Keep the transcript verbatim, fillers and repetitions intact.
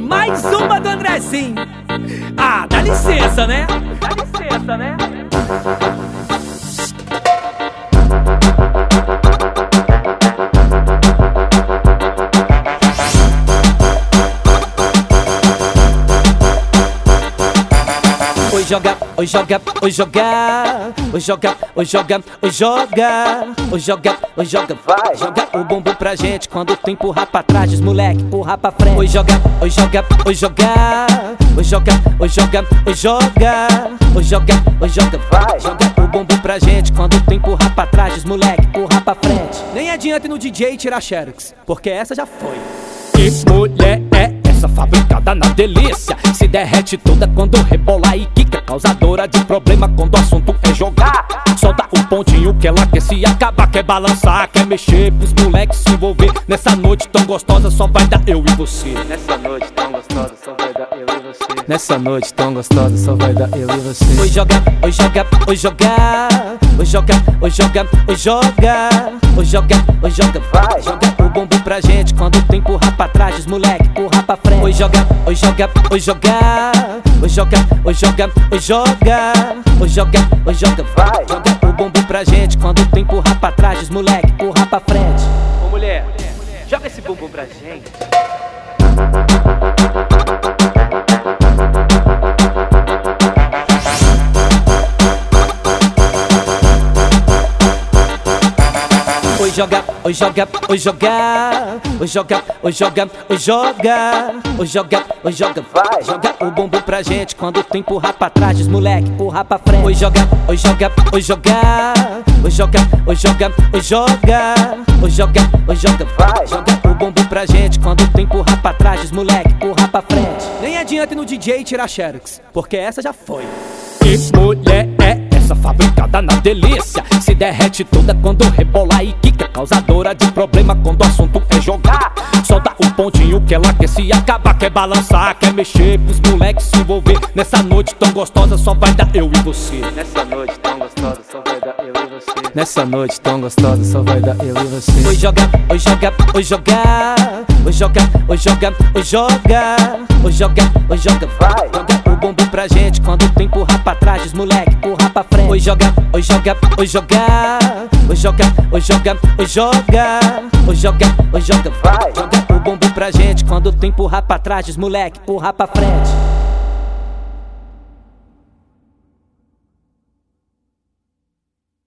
Mais uma do Andrezinho. Ah, dá licença, né? Dá licença, né? Oi joga, oi joga, oi jogar, oi joga, oi joga, oi joga, oi joga, oi joga, vai joga o bumbum pra gente quando tu empurrar pra trás, diz moleque, empurrar pra frente. Oi joga, oi joga, oi jogar, oi joga, oi joga, oi joga, oi joga, oi joga, vai joga o bumbum pra gente quando tu empurrar pra trás, diz moleque, empurrar pra frente. Nem adianta ir no D J tirar xerox, porque essa já foi. E mulher é essa fabricada na delícia, se derrete toda quando rebola e quica, causadora de problema quando o assunto é jogar. Só dá um pontinho que ela quer se acabar, quer balançar, quer mexer pros moleques se envolver. Nessa noite tão gostosa só vai dar eu e você. Nessa noite tão gostosa só vai dar eu e você. Nessa noite tão gostosa só vai dar eu e você. Oi joga, oi joga, oi jogar, oi joga, oi joga, oi joga, oi joga, oi joga, vai joga o bumbum pra gente quando tu empurrar pra trás, diz moleque, empurrar pra frente. Oi joga, oi joga, oi jogar, oi joga, oi joga, oi joga, oi joga, oi joga, vai joga o bumbum pra gente quando tu empurrar pra trás, diz moleque, empurrar pra frente. Ô mulher, joga esse bumbum pra gente. Oi joga, oi joga, oi jogar, oi joga, oi joga, oi joga, oi joga, oi joga, vai joga o bumbum pra gente quando tu empurrar pra trás, diz moleque, empurrar pra frente. Oi joga, oi joga, oi jogar, oi joga, oi joga, oi joga, oi joga, oi joga, vai joga o bumbum pra gente quando tu empurrar pra trás, diz moleque, empurrar pra frente. Nem adianta ir no D J tirar xerox, porque essa já foi. E mulher é essa fabricada na delícia, se derrete toda quando rebola e quica, causadora de problema quando o assunto é jogar. Só dá um pontinho que ela quer se acabar, quer balançar, quer mexer pros moleques se envolver. Nessa noite tão gostosa só vai dar eu e você. Nessa noite tão gostosa só vai dar eu e você. Nessa noite tão gostosa só vai dar eu e você. Oi joga, oi joga, oi jogar, oi joga, oi joga, oi joga, oi joga, oi joga, vai joga o bumbum pra gente quando tu empurrar pra trás, diz moleque, empurrar pra frente. Oi joga, oi joga, oi jogar, oi joga, oi joga, oi joga, oi joga, oi joga, vai joga o bumbum pra gente quando tu empurrar pra trás, diz moleque, empurrar pra frente.